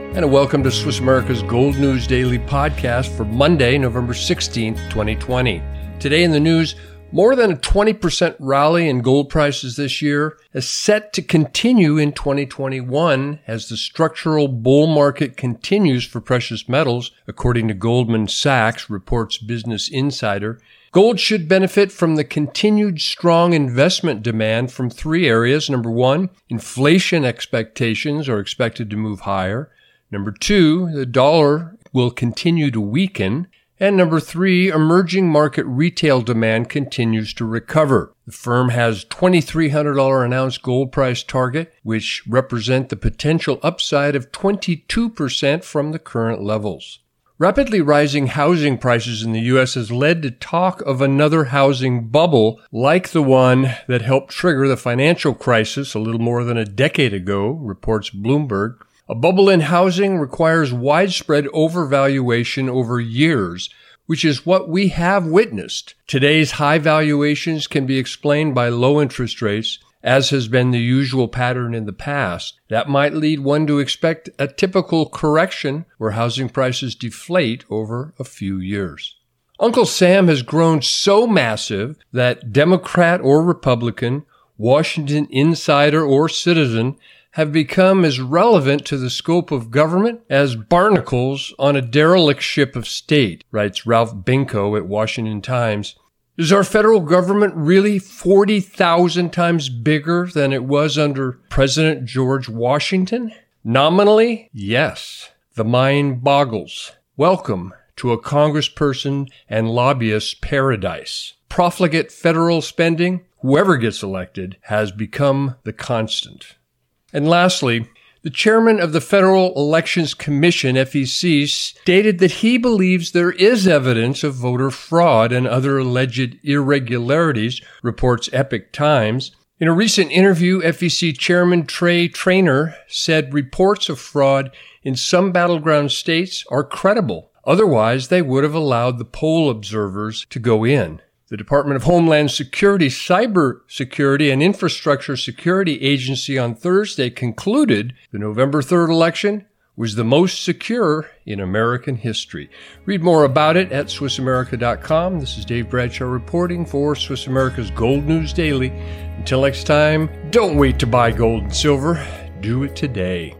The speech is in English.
And welcome to Swiss America's Gold News Daily podcast for Monday, November 16th, 2020. Today in the news, more than a 20% rally in gold prices this year is set to continue in 2021 as the structural bull market continues for precious metals, according to Goldman Sachs, reports Business Insider. Gold should benefit from the continued strong investment demand from three areas. Number one, inflation expectations are expected to move higher. Number two, the dollar will continue to weaken. And number three, emerging market retail demand continues to recover. The firm has $2,300 an ounce gold price target, which represent the potential upside of 22% from the current levels. Rapidly rising housing prices in the U.S. has led to talk of another housing bubble like the one that helped trigger the financial crisis a little more than a decade ago, reports Bloomberg. A bubble in housing requires widespread overvaluation over years, which is what we have witnessed. Today's high valuations can be explained by low interest rates, as has been the usual pattern in the past. That might lead one to expect a typical correction where housing prices deflate over a few years. Uncle Sam has grown so massive that Democrat or Republican, Washington insider or citizen have become as relevant to the scope of government as barnacles on a derelict ship of state, writes Ralph Benko at Washington Times. Is our federal government really 40,000 times bigger than it was under President George Washington? Nominally, yes. The mind boggles. Welcome to a congressperson and lobbyist paradise. Profligate federal spending, whoever gets elected, has become the constant. And lastly, the chairman of the Federal Elections Commission, FEC, stated that he believes there is evidence of voter fraud and other alleged irregularities, reports Epoch Times. In a recent interview, FEC Chairman Trey Traynor said reports of fraud in some battleground states are credible. Otherwise, they would have allowed the poll observers to go in. The Department of Homeland Security Cybersecurity and Infrastructure Security Agency on Thursday concluded the November 3rd election was the most secure in American history. Read more about it at SwissAmerica.com. This is Dave Bradshaw reporting for Swiss America's Gold News Daily. Until next time, don't wait to buy gold and silver. Do it today.